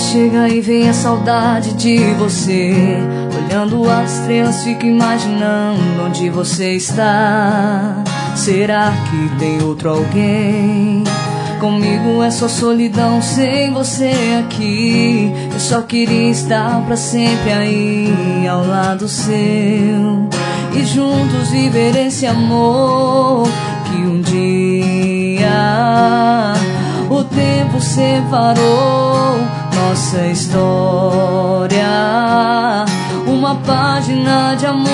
chega e vem a saudade de você. Olhando as estrelas fico imaginando onde você está. Será que tem outro alguém? Comigo é só solidão sem você aqui. Eu só queria estar pra sempre aí ao lado seu e juntos viver esse amor que um dia o tempo separou. Nossa história, uma página de amor.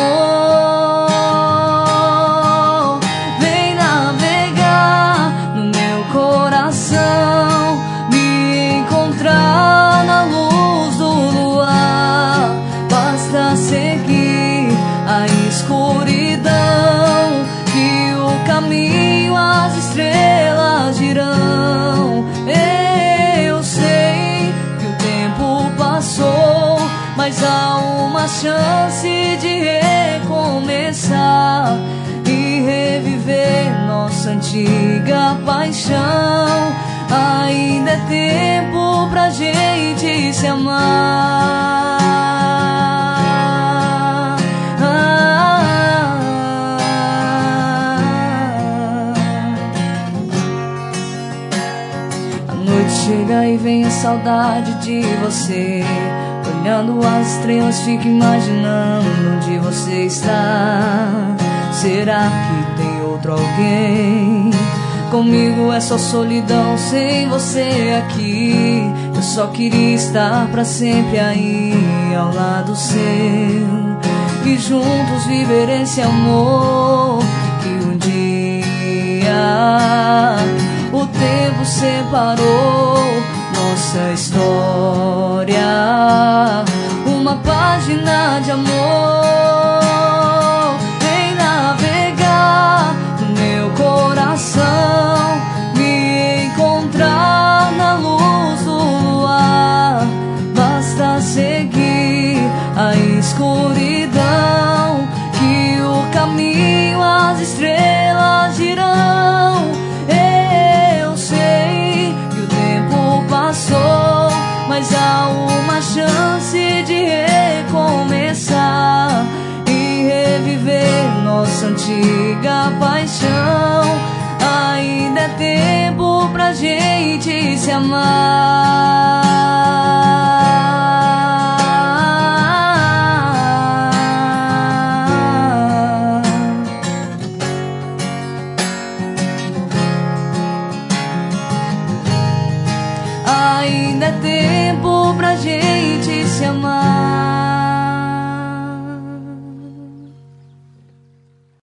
Vem navegar no meu coração, me encontrar na luz do luar. Basta seguir a escuridão, que o caminho as estrelas dirão. Eu sei que o tempo passou, mas há uma chance de recomeçar e reviver nossa antiga paixão. Ainda é tempo pra gente se amar. A noite chega e vem a saudade de você. Olhando as estrelas fico imaginando onde você está. Será que tem outro alguém? Comigo é só solidão sem você aqui. Eu só queria estar pra sempre aí ao lado seu e juntos viver esse amor que um dia o tempo separou. Nossa história, uma página de amor. Vem navegar no meu coração, me encontrar na luz do luar. Basta seguir a escuridão, que o caminho as estrelas dirão. Eu sei que o tempo passou, mas há uma chance de recomeçar e reviver nossa antiga paixão. Ainda é tempo pra gente se amar.